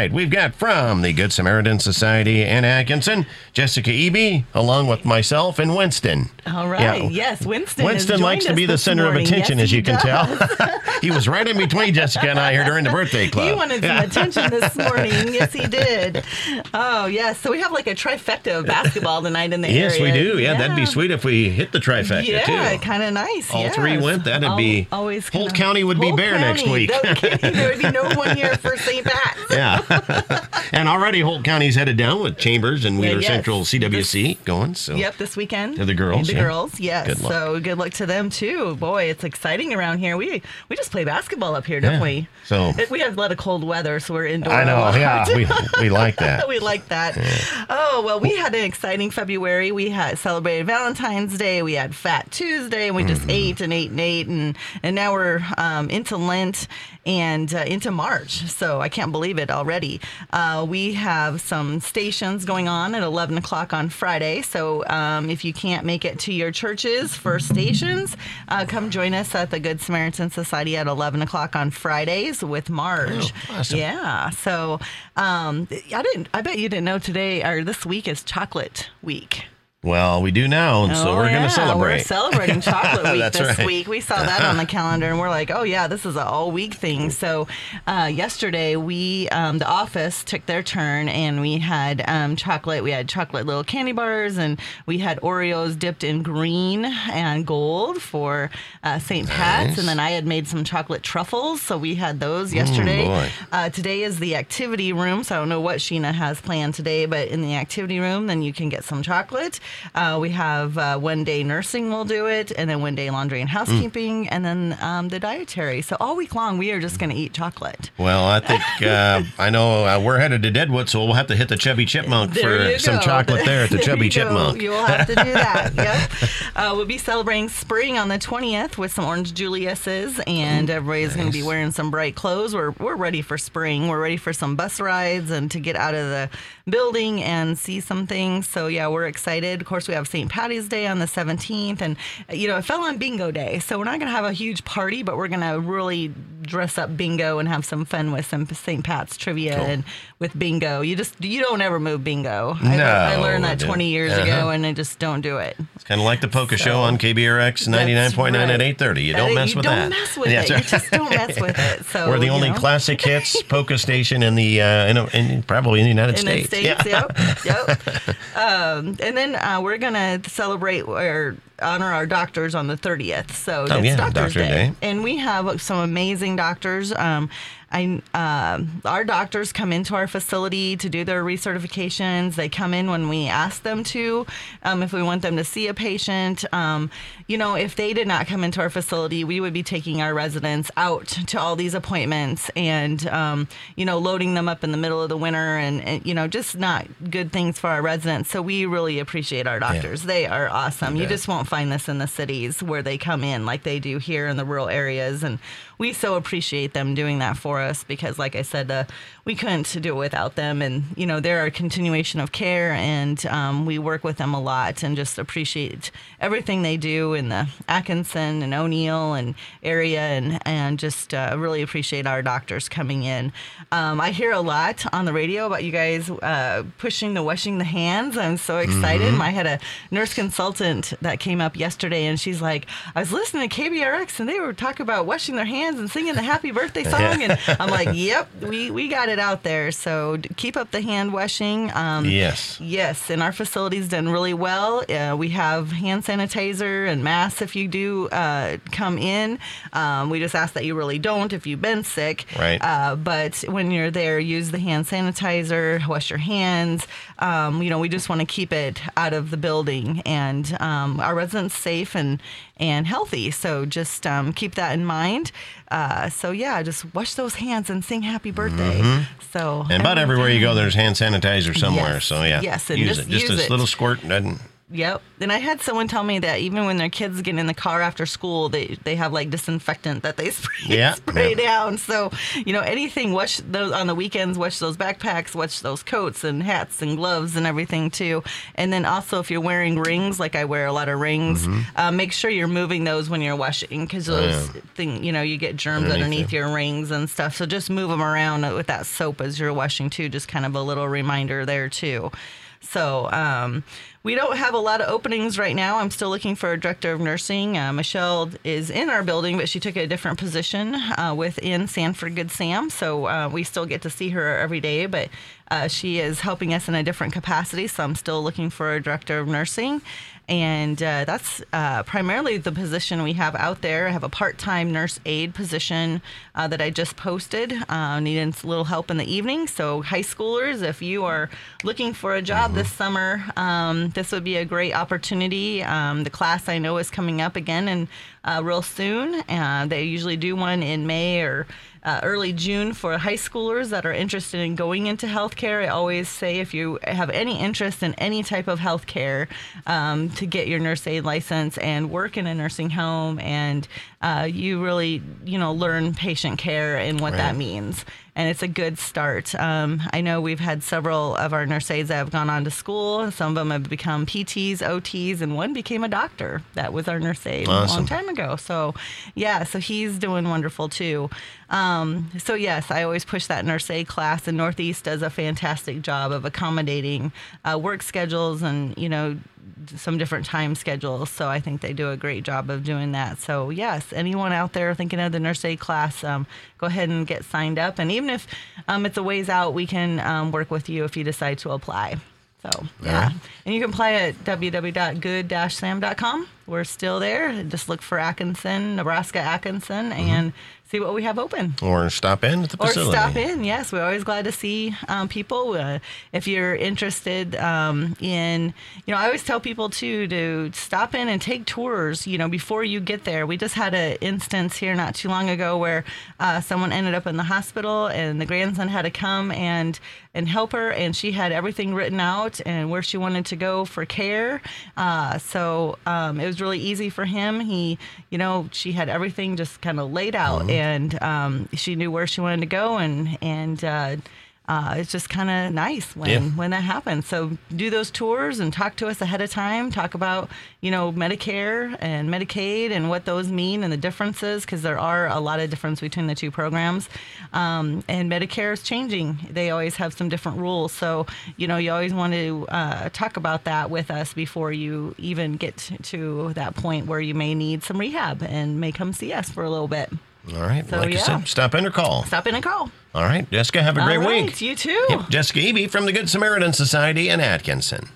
right, we've got from the Good Samaritan Society in Atkinson, Jessica Eby, along with myself and Winston. All right, yes, Winston likes to be the center of attention, as you can tell. He was right in between Jessica and I here during the birthday club. He wanted some attention this morning. Yes, he did. Oh, yes. So we have like a trifecta of basketball tonight in the area. Yes, we do. Yeah, that'd be sweet if we hit the trifecta, too. Yeah, kind of nice. All three went. That'd be... Always Holt County would be bare next week. No kidding. There would be no 1 year for St. Pat's. Yeah. And already Holt County's headed down with Chambers and Wheeler Central CWC going. So. Yep, this weekend. To the girls. The girls, yes. Good luck. So good luck to them, too. Boy, it's exciting around here. We just play basketball up here, don't we? So we have a lot of cold weather, so we're indoors. I know, yeah. We like that. We like that. Yeah. Oh, well, we had an exciting February. We had celebrated Valentine's Day. We had Fat Tuesday, and we just ate and ate and ate. And now we're into Lent and into March. So I can't believe it already. We have some stations going on at 11 o'clock on Friday. So if you can't make it to your churches for stations, come join us at the Good Samaritan Society at 11 o'clock on Fridays with Marge. Oh, awesome. Yeah. So I bet you didn't know today or this week is Chocolate Week. Well, we do now, and so we're going to celebrate. We're celebrating Chocolate Week this right. week. We saw that on the calendar, and we're like, oh, yeah, this is an all-week thing. So yesterday, the office took their turn, and we had chocolate. We had chocolate little candy bars, and we had Oreos dipped in green and gold for St. Pat's, and then I had made some chocolate truffles, so we had those yesterday. Today is the activity room, so I don't know what Sheena has planned today, but in the activity room, then you can get some chocolate. We have one day nursing will do it, and then one day laundry and housekeeping, and then the dietary. So all week long, we are just going to eat chocolate. Well, I think I know we're headed to Deadwood, so we'll have to hit the Chubby Chipmunk for some chocolate there at the Chubby Chipmunk. You'll have to do that. Yep. We'll be celebrating spring on the 20th with some Orange Julius's, and everybody's going to be wearing some bright clothes. We're ready for spring. We're ready for some bus rides and to get out of the building and see some things. So yeah, we're excited. Of course, we have St. Patty's Day on the 17th, and it fell on Bingo Day, so we're not going to have a huge party, but we're going to really dress up bingo and have some fun with some St. Pat's trivia and with bingo. You don't ever move bingo. I learned that 20 years ago, and I just don't do it. It's kind of like the Polka Show on KBRX 99.9 at 8:30. You don't mess with that. You don't mess with it. You just don't mess with it. So we're the only classic hits polka station in the probably in the United States. Yep. And then we're going to celebrate or honor our doctors on the 30th. So it's Doctor's Day. And we have some amazing doctors. Our doctors come into our facility to do their recertifications. They come in when we ask them to, if we want them to see a patient. If they did not come into our facility, we would be taking our residents out to all these appointments and, loading them up in the middle of the winter and just not good things for our residents. So we really appreciate our doctors. Yeah. They are awesome. You just won't find this in the cities where they come in like they do here in the rural areas. And we so appreciate them doing that for us because, like I said, we couldn't do it without them. And, they're a continuation of care, and we work with them a lot and just appreciate everything they do in the Atkinson and O'Neill and area and just really appreciate our doctors coming in. I hear a lot on the radio about you guys pushing the washing the hands. I'm so excited. I had a nurse consultant that came up yesterday, and she's like, I was listening to KBRX, and they were talking about washing their hands and singing the happy birthday song. And I'm like, yep, we got it out there. So keep up the hand washing. Yes. And our facility's done really well. We have hand sanitizer and masks if you do come in. We just ask that you really don't if you've been sick. Right. But when you're there, use the hand sanitizer, wash your hands. We just want to keep it out of the building and our residents safe and healthy. So just keep that in mind. Just wash those hands and sing happy birthday. So and about everywhere you go, there's hand sanitizer somewhere. Yes. So yeah, yes, and use it. Just a little squirt. Yep. And I had someone tell me that even when their kids get in the car after school, they have like disinfectant that they spray down. So, anything, wash those on the weekends, wash those backpacks, wash those coats and hats and gloves and everything too. And then also if you're wearing rings, like I wear a lot of rings, make sure you're moving those when you're washing because those you get germs underneath your rings and stuff. So just move them around with that soap as you're washing too. Just kind of a little reminder there too. So we don't have a lot of openings right now. I'm still looking for a director of nursing. Michelle is in our building, but she took a different position within Sanford Good Sam. So we still get to see her every day, but she is helping us in a different capacity. So I'm still looking for a director of nursing. And that's primarily the position we have out there. I have a part-time nurse aide position that I just posted, needing a little help in the evening. So high schoolers, if you are looking for a job this summer, this would be a great opportunity. The class I know is coming up again and real soon. They usually do one in May or early June for high schoolers that are interested in going into healthcare. I always say if you have any interest in any type of healthcare, to get your nurse aide license and work in a nursing home, and you really, learn patient care and what that means. And it's a good start. I know we've had several of our nurse aides that have gone on to school. Some of them have become PTs, OTs, and one became a doctor. That was our nurse aide a long time ago. So, so he's doing wonderful too. So yes, I always push that nurse aide class, and Northeast does a fantastic job of accommodating work schedules and, some different time schedules. So I think they do a great job of doing that. So yes, anyone out there thinking of the nurse aide class, go ahead and get signed up. And even if it's a ways out, we can work with you if you decide to apply. So, yeah. Right. And you can apply at www.good-sam.com. We're still there. Just look for Atkinson, Nebraska Atkinson, and see what we have open. Or stop in at the facility. Or stop in, yes. We're always glad to see people. If you're interested in, I always tell people, too, to stop in and take tours, before you get there. We just had an instance here not too long ago where someone ended up in the hospital, and the grandson had to come and help her, and she had everything written out and where she wanted to go for care. So it was really easy for him. She had everything just kind of laid out, and she knew where she wanted to go, and it's just kind of nice when that happens. So do those tours and talk to us ahead of time. Talk about, Medicare and Medicaid and what those mean and the differences, because there are a lot of difference between the two programs. And Medicare is changing. They always have some different rules. So, you always want to talk about that with us before you even get to that point where you may need some rehab and may come see us for a little bit. All right. So, like you said, stop in or call. Stop in and call. All right. Jessica, have a great week. You too. Yep. Jessica Eby from the Good Samaritan Society in Atkinson.